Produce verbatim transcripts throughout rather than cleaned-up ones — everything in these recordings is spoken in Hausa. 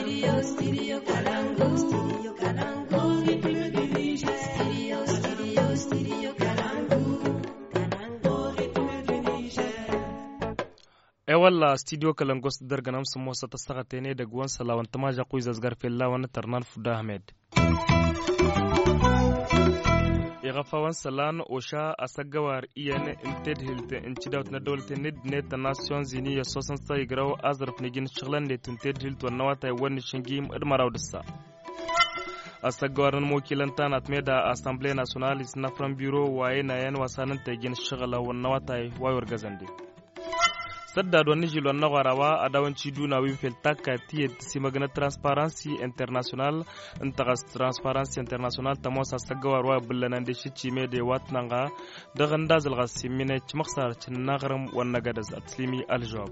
Studio, studio Kalangu. Studio Kalangu. Rhythm du Niger. Studio, studio, studio Kalangu. Kalangu, rhythm du Niger. E walla studio Kalangu darganam sumo sata sagatene da gwan salawan tamaja kuizas garfella wana tarnan fuda Ahmed. Igafawan salan osha asagawar iyan inted hilte incident na dawlata nidnet Nations Unies sosan sa igraw azraf nigin shغلان ne tunted hilt wa nawata wani shingim idmaraw dissa asagawar mo kilanta nat meda Assemblée Nationale isna from bureau waye na yan wasanan tagin shغلا wa nawata wayar gazande sadda don nijil wannan gwarawa a dawanci duna wifel taka tiye si magana transparency international intagas transparency international tamosa sagawar wa bullanan da shi cime da watnanga da ganda zalga simine chmaksar cin nagaram wannan gadas atlimi aljawab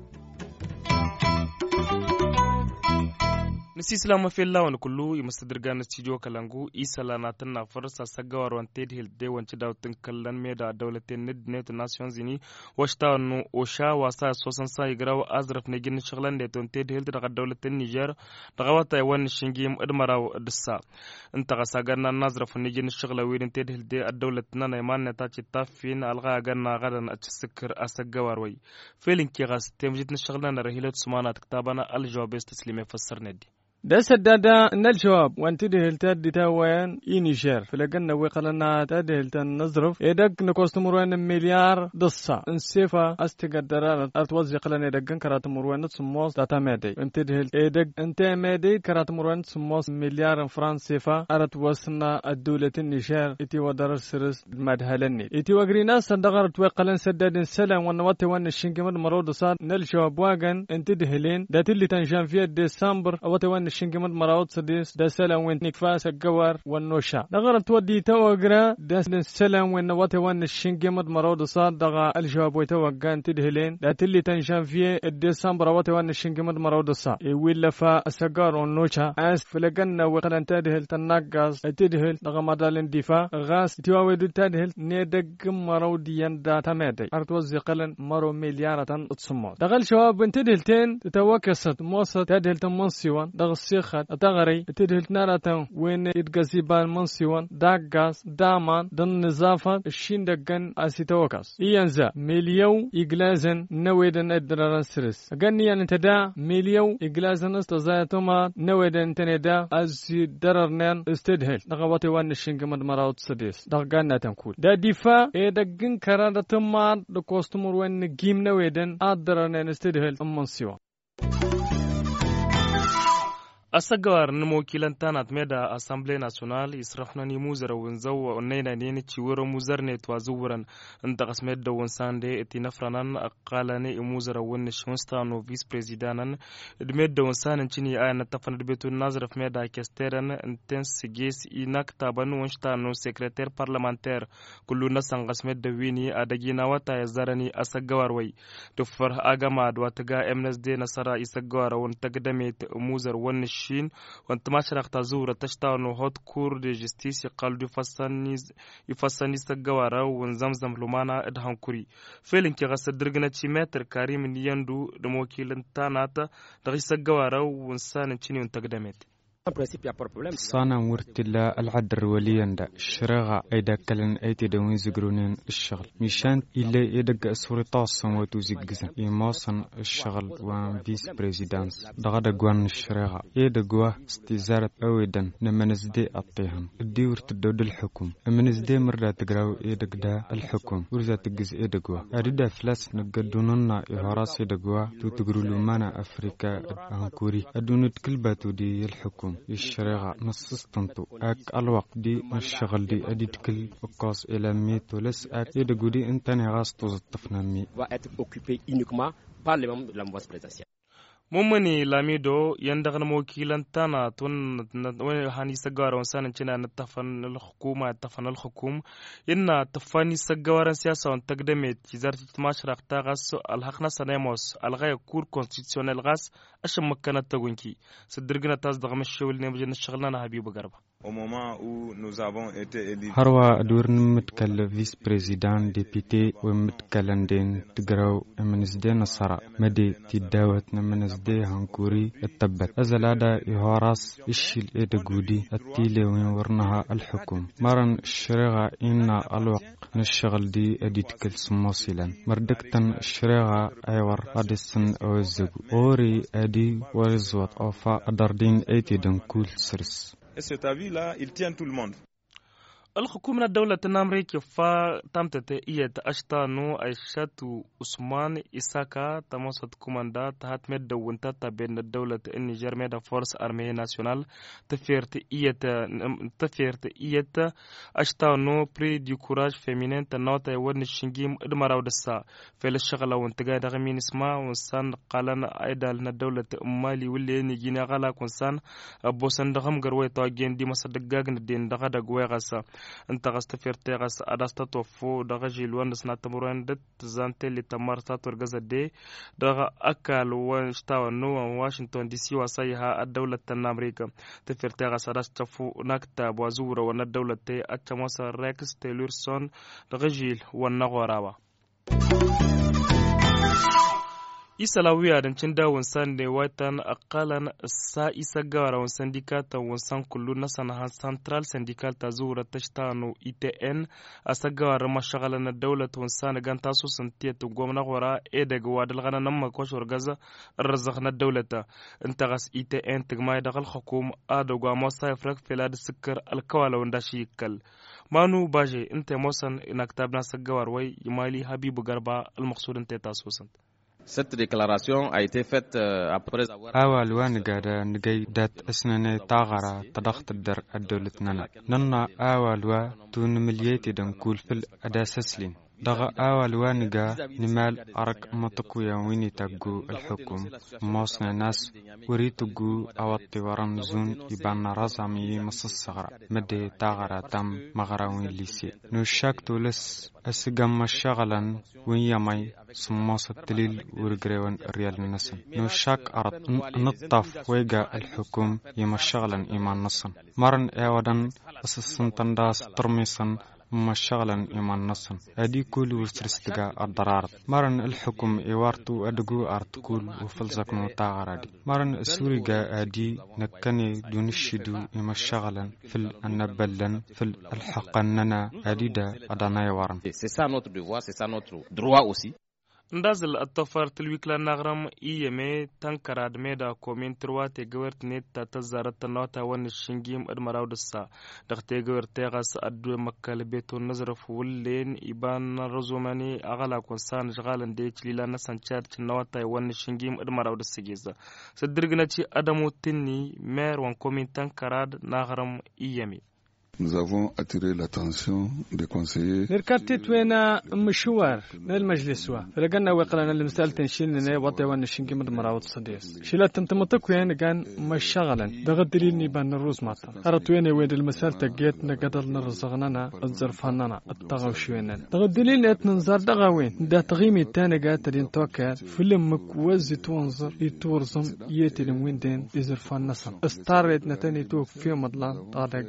nisi islam filla wan kullu imastadirga na studio Kalangu isala na tanna farsa sagawar wan ted hil de wanci dawtin kallan me da dawlatin net Nations Unies washta no osha wasa sosan sai graw azraf ne gin shغلان de ton ted hil daga dawlatin Niger daga wata wan shingim idmaraw dissa inta gasagarna nazraf ne gin shغلا wirin ted hil de dawlatin na iman ta ci tafin alga ganna gadan a cisikir asagawar wai felin ki gas temjit ne shغلان rahilat sumana kitabana aljawab taslime fassarnadi ده سدادا نالجواب وانتي دهلتاد ديتا وين إنيشير فلقنا ويقلنا تدهلتا نظرف إيدك نكوستمروين مليار دصا انسيفا استقدر أتوزق لنا إيدك كرات مروين سموس داتا ميدي انتي دهلت إيدك انتي ميدي كرات مروين سموس مليار فرنسيفا أرت وصلنا الدولة النيشير إتي ودر سرس مدهلني إتي وقرينا صندقرت ويقلن سداد السلام ونواتي وان الشنكمد مرود صار نالجواب واغن انتي دهلين داتي اللي تنشان فيها ديسمبر أواتي وان الشنكمد مراود سديس دا سلام وين نكفاس الجوار والنوشا دغرا تودي توغرا دا سلام وين نواتي وان الشنكمد مراود صاد دغا الجواب ويتوغان تدهلين دا تلي تنشان فيه الديسمبر واتي وان الشنكمد مراود صاد ويلا فا السجار والنوشا اس فلقنا وقلن تدهل تنقص تدهل دغا مدالن دفاع غاس تيواوي دو تدهل نيدق مراوديان دا تمادي ارتوزي قلن مرو مليارة اتصمود دغا الشواب بن تدهلتين تتوكست موسط تدهل تمنسيوان دغا السيخات أتغري تدهلت نارة وين إتقاسيبان منسيوان داقاس دامان دن نظافة الشين دقن أسيتوكاس إيانزا مليو إقلازن نويدن إدراران سرس أغني أن تدا مليو إقلازن استزايتوما نويدن تندا أزي دررنان استدهل نغواتي وان الشنقمد مراود سديس دغانا تنكول دا دفاع إدقن كرادة تمان دكوستمر وين نجيم نويدن أدررنان استدهل أمانسيوان asagawar nimo kilantana tmeda Assemblée Nationale israfna ni muzara wenzaw onayna ni ciworo muzarne twazuran inta qasmed da wonsande etinafranan aqalani muzara wen shonstano vice presidentan dmed da wonsanan cini ayana tafan betu nazraf meda kesteran intense ges inaktaban wonstano secrétaire parlementaire kullu nasan qasmed da wini adagina wata yazarani asagawar way tufar agama dwataga M N S D nasara isagawar won tagdamet muzar wen الشين وانت ما شرقت تزور تشتاونو هوت كور دي جستيس يقال دي فاسانيز يفاسانيز تقوارا ونزمزم لمانا ادهان كوري فيلن كي غسر درقنا تي متر كاريم نياندو دموكيل انتاناتا دغيس تقوارا ونسان تشيني ونتقدمت صانا مرتلا العدر وليندا الشراغة ايدا كلن ايتي دوين زقرونين الشغل مشان إلا يدق اسوري طاسن وتوزيقزن يماصن الشغل وان فيس بريزيدانس دغدا قوان الشراغة ايدا قواه استزارة اويدن نمنزدي اطيهم الديور تدود الحكم المنزدي مرة تقراو ايدا قدا الحكم ورزا تقز ايدا قواه اريدا فلاس نقدوننا يهراس ايدا قواه تو تقرو لمانا افريكا انكوري ادونت كلباتو دي الحكم الشريعة نصستنتو اك الوقت دي الشغل دي اديت كل اقاس الى ميت ولس اك يدقو دي انتاني غاس توزطفنا مي mummuni lamido yandagna mokilantana tun wani hani sagawara wansanan cina na tafan al-hukuma tafan al-hukum inna tafani sagawara siyasa wan taqdamet kizarti mashraq tagas al-haqna sanemos al-ghaya kur constitutionnel gas asham makkana tagunki sadirgna tas dagma shawil ne bajin shaghlana habibu garba هروا دور متكل فيس بريزيدان ديبيتي ومتكلندين تقراو منزدين الصراء مدي تداوت منزدي هنكوري التبت أزلادا يهوراس إشي الإدقودي التيلي ويورنها الحكم مرن الشريغة إنا الوق نشغل دي أديتكل سموسيلا مردكتن الشريغة أيور أدسن أوزقو أوري أدي ورزوات أوفا أدردين أيتي دن كل سرس. Et cet avis-là, il tient tout le monde. الحكومة الدولة الأمريكية فا تمتت إيه أشتانو أيشاتو عثمان إساكا تموسط كوماندا تهات مد وانتاتا بين الدولة النيجر ميدا فورس أرمية ناسيونال تفيرت إيه تفيرت إيه أشتانو بري دي كوراج فيمينين تنوتا يورن الشنجيم إدماراو دسا في الشغلة وانتقايد غمين اسما ونسان قالان أيدا لنا الدولة أمالي واللي نيجينا غالا كونسان بوسان دغم غروي تواجين دي مصدقاق ندين دغا دغوي غاسا انت غست فيرتيغس اداستا توفو دغه جيلوان سناتمورن دت زانتي لتمار ساتور غزدي دغه اكل وشتاو نو واشنطن دي سي وصيها الدوله الامريكا تفيرتيغس اداستا فو نكتا بوزوره ون الدوله تي اتموس ريكس تيلورسون دغه جيل ونغوراوا isalawiya dan cin da wansan ne watan akalan sa isa gara wan sindikata wansan kullu na sanaha central syndical ta zuwa tashtano I T N asagara mashagala na dawlat wansan ganta su santiyatu gwamna gora e daga wadal gana nan makoshor gaza arzaq na dawlata intagas I T N tigmay dagal hukum ado gwamo sayfrak filad sikkar alkawala wanda shi kal manu baje inta mosan inaktabna sagawar wai yimali habibu garba almaqsud inta tasosan. Cette déclaration a été faite euh, après avoir أول وانجا نجي دات أسناني تاغرا تضغط الدر الدولة ننا ننا أول وا تون مليتي دن كول في الأداسسلين دغا أول وانجا نمال أرك متقويا ويني تقو الحكم موصنا ناس وريتقو أوطي ورمزون يبان رزامي مصص صغرا مدي تاغرا تم مغراوين ليسي نوشاك تولس أسقام الشغلا وين يمي سموس التليل ورقريون ريال النسن نوشاك أرد نطف ويقا الحكم يما شغلا إيمان نصن مرن ايودن أسسن تنداس ترميسن مشغلا إيمان نصن أدي كل وسترستقا الضرار مرن الحكم إيوارتو أدقو أرتكول وفلزقنو تاغرادي مرن السوريقا أدي نكني دون الشدو إيما شغلا في النبلن في الحقننا أدي دا أدانا يوارن. C'est ça notre devoir, c'est ça notre droit aussi. ndazil atofar tilwikla nagram iyeme tankarad meda komin turwate gewert net ta zarat nota wan shingim admaraw dassa dakhte gewert tegas addu makkal beto nazraf wullen iban razumani agala konsan jgalan de chilila nasan chat nota wan shingim admaraw dassa geza sadirgna ci adamu tinni mer wan komin tankarad nagram iyeme. Nous avons attiré l'attention des conseillers. نركبت وين مشوار للمجلس وا رجعنا وقلنا المسألة تنشيلنا وطيوان الشنقي من مراوت صديس شلت انت متك وين كان مشغلا دغدليني بان الروز ماتا هرت وين وين المسألة تجيت نقدر نرزقنا الزرفاننا الطغو شوينا دغدليني اتنظر دغوين دا تغيمي التاني قاتلين توكا فيلم مكوزي تونظر يتورزم يتلم وين دين يزرفان نصر استارت نتاني توك في مضلان طارق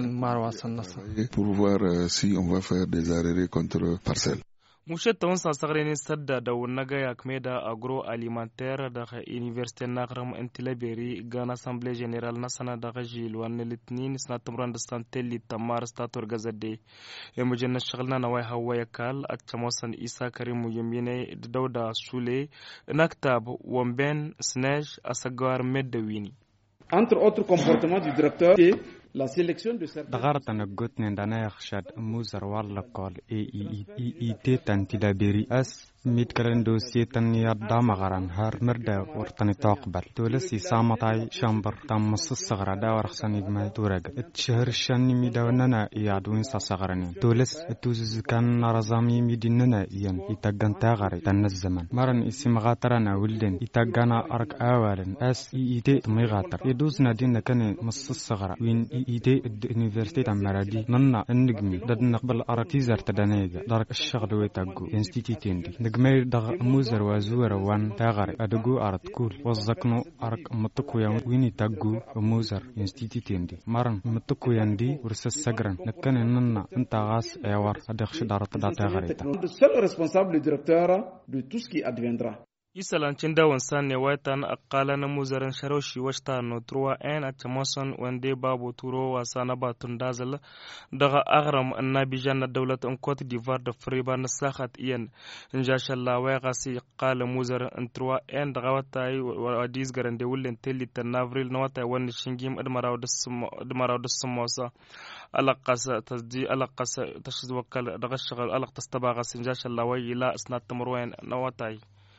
pour voir euh, si on va faire des arrêts contre parcelles. Mouchet Tonsa Sagreni Sadda da Wunagaya Kmeda agroalimentaire da Université Nagram Intilaberi Gan Assemblée Générale Nasana da Rajil wan litnin snatumran da Santelli Tamar Stator Gazade Emujanna Shaglna Nawai Hawaya Kal Atchamosan Isa Karimu Yemine Dauda Sule Naktab Wamben Snaj Asagwar Medawini. Entre autres comportements du directeur et la sélection de certains دغرت أنا قلت ندنا يخشد موزر والله قال إي إي إي إي تي تنتلابيري أس ميت كرن دوسية تنيا دام غران هار مردا ورتني تقبل تولسي سامتاي شامبر تام مص الصغرى دا ورخصني بما تورق الشهر الشاني ميداوننا يادوين صغرني تولس توز كان رزامي ميديننا ين يتجن تاغري تن الزمن مرن اسم غاترنا ولدن يتجنا أرك أولن أس إي إي تي تمي غاتر يدوزنا دينا كان مص الصغرى وين إي إي تي اليونيفرسيتي تمرادي ننا النجمي دد نقبل أركيزر تدنيجا دارك الشغل ويتاجو انستيتيتين دي أجمل دغ موزر وزور وان تغر أدقو أرد كول وزقنو أرك متقو يان ويني تقو موزر ينستيتين دي مرن متقو يان دي ورس السجرن لكن إننا أنت غاس أيوار أدخش دارت داتا غريتا. Le seul responsable, le directeur de tout ce qui adviendra. isalancin dawan sanne waitan aqala na muzaran sharoshi washta no truwa en atmosan wande babu turo wasana batun dazal daga agram annabi janna dawlat an cote d'ivoire da friba na sakhat iyan inshallah wa gasi qala muzaran an truwa en daga watai wadis garande wullen telli tan avril na wata wani shingim admaraw da admaraw da samosa alaqasa tasdi alaqasa tashwakal daga shagal alaq tastabaga inshallah wa ila asnat tamruwan na watai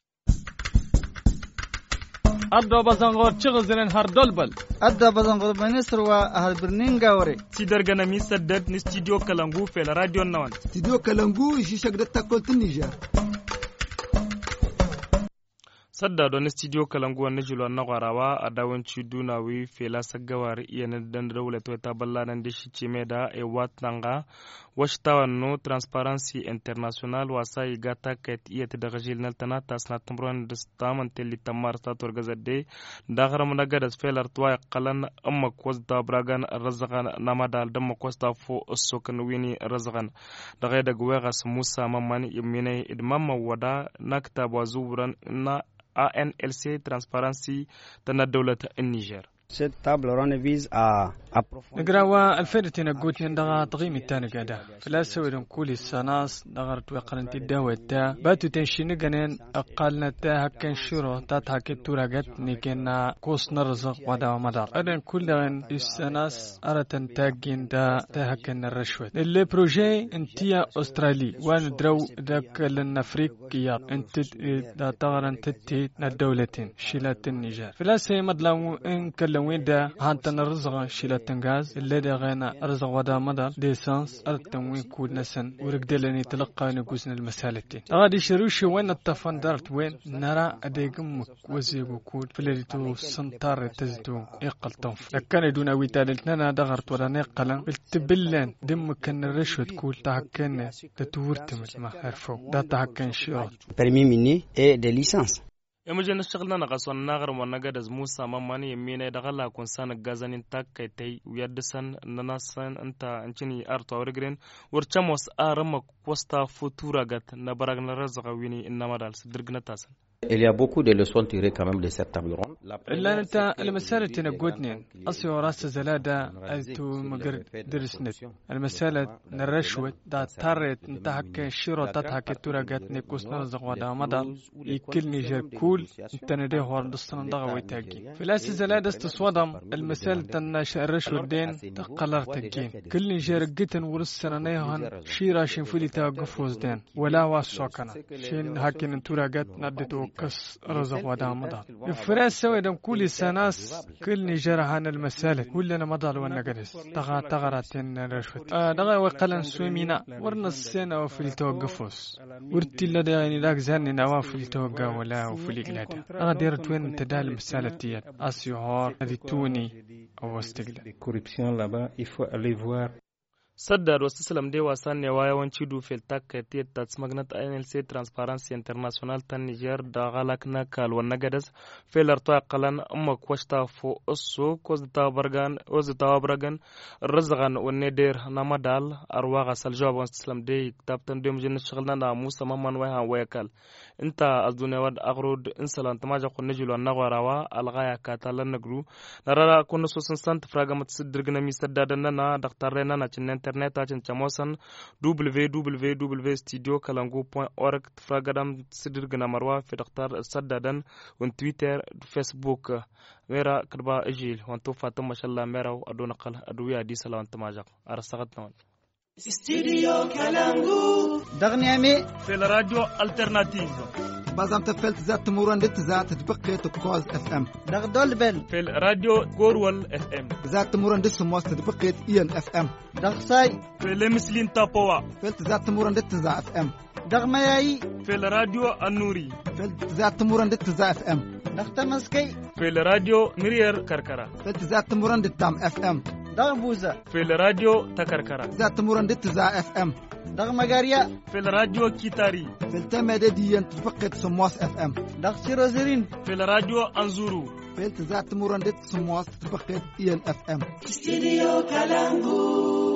أدو بزنغور تشغزلن هر دولبل أدو بزنغور بنسر وأهل برنينغاوري سيدر غنامي سدد نستوديو كالانغو في الراديو النوان استوديو كالانغو يشيشك دتا كولت النيجر sadda don studio kalangu na julo na gwarawa a dawanci dunawi fela sagawar iya dan dawla to ta ballanan da shi ce mai da e watnanga washtawan no transparency international wasa igata ket iya ta daga jilnal tanata sna tamron da staman telli tamar ta tor gazade da garam na gadas felar tuwa qalan amma kwas da bragan razaqan namadal da makosta fo sokan wini razaqan da ga daga wegas musa mamman yimine idmamma wada nakta bazuran na A N L C Transparency تنا دولة النيجر. Cette table ronde vise à نقراوا الفرتين قوتين دغا تغيم التاني قادا فلا سويرن كل السناس دغر توقرن تداوي تا باتو تنشين غنين اقالنا تا هكن شروع تا تاكي توراغت نيكينا كوس نرزق ودا مدار ادن كل دغن السناس ارتن تاغين دا تا هكن الرشوه اللي بروجي انتيا استرالي وان درو داك لنافريقيا انت دا تغرن تتي الدولتين شيلات النيجر فلا سي مدلاو ان كلوين دا هانتن الرزق شيلات تنغاز اللي دغينا رزق ودا مدار ديسانس التموين كود نسن ورقدلني تلقى نقوسنا المسالتين غادي شروشي وين الطفن دارت وين نرى اديقم وزيغو كود فلريتو سنتار تزدو اقل تنف لكان دون ويتالتنا دغرت ولا نقلا بالتبلان دم كان الرشوة كول تحكن تتورتم ما عرفوا دا تحكن شروط permis minier et des licences. يمجن الشغلنا نقصون نغر ونقدز موسى مماني يمينة دغلا كون سان غازانين تاك كيتي ويدسن نناسن انت انچني ارتو ورغرين ورچموس ارم كوستا فوتوراغت نبرغ نرزق ويني انما دال سدرغنا تاسن. Il y a beaucoup de leçons tirées quand même de cette table ronde. إلا أنت المسألة تنقودني أصي وراس زلادة أيتو مقر درسنت المسألة نرشوت دا تارت انت هكا شيرو تاتهكا توراغات نيكوس نرزق ودا مدال يكل نيجر كول انت نديه هور دستان دغا ويتاقي فلاس زلادة استصودم المسألة تناش الرشوت دين تقلر تاقين كل نيجر قتن ورسنا نيهان شيرا شنفولي تاقفوز دين ولا واسوكنا شين هكين توراغات ندتو كس رزق ودا مدار الفراس سوى دم كل سناس كل نجار عن المسالة كلنا مدار وانا جالس تغا تغراتين رشوت آه دغا وقلن سويمينا ورنا السنة وفي التوقفوس ورتي لدى يعني ذاك زاني نواف التوقع ولا وفي الإقلادة دغا ديرت وين تدال المسالة تيات أسيوهار هذه توني أو استقلال corruption là-bas il faut aller voir saddar wasu salam dai wasan ne wa yawanci dufel takati ta magnat A N L C Transparency International ta Niger da galak na kalwan nagadas felar to qalan amma kwashta fo osso koz ta bargan oz ta bargan rizqan wanne der namadal arwa gasal jawab wasu salam dai tabtan dem jin shaghalna na Musa Mamman wa han wayakal inta azduna wad agrod insalan tamaja kun najulu an nagwarawa alghaya katalan nagru narara kun sosan sant fraga mat sidrgna mi saddadan na daktarena na cin internet acin chamosan w w w studio kalangu point org fragadam sidirgna marwa fi daktar saddadan on twitter facebook mera kadba ajil wanto fatum mashallah mera aduna qal aduya di salawan tamajak arsagatna Studio Kalangu دغني أمي في الراديو alternative بازم تفلت ذات تمورن دت ذات تبقى تكوز اف ام دغ دولبل في الراديو غورول اف ام ذات تمورن دت سموس تبقى اين اف ام دغ ساي في المسلين تابوا فلت ذات تمورن دت ذا اف ام دغ مياي في الراديو النوري فلت ذات تمورن دت ذا اف ام دغ تمسكي في الراديو مرير كركرة فلت ذات تمورن دت تام اف ام دغ بوزة في الراديو تكركرة ذات مرندت زا اف ام دغ مغاريا في الراديو كيتاري في التمادة دي تفقد سمواس اف ام دغ شيروزرين في الراديو أنزورو في التزات مرندت سمواس تفقد اي ان اف ام استديو كالانغو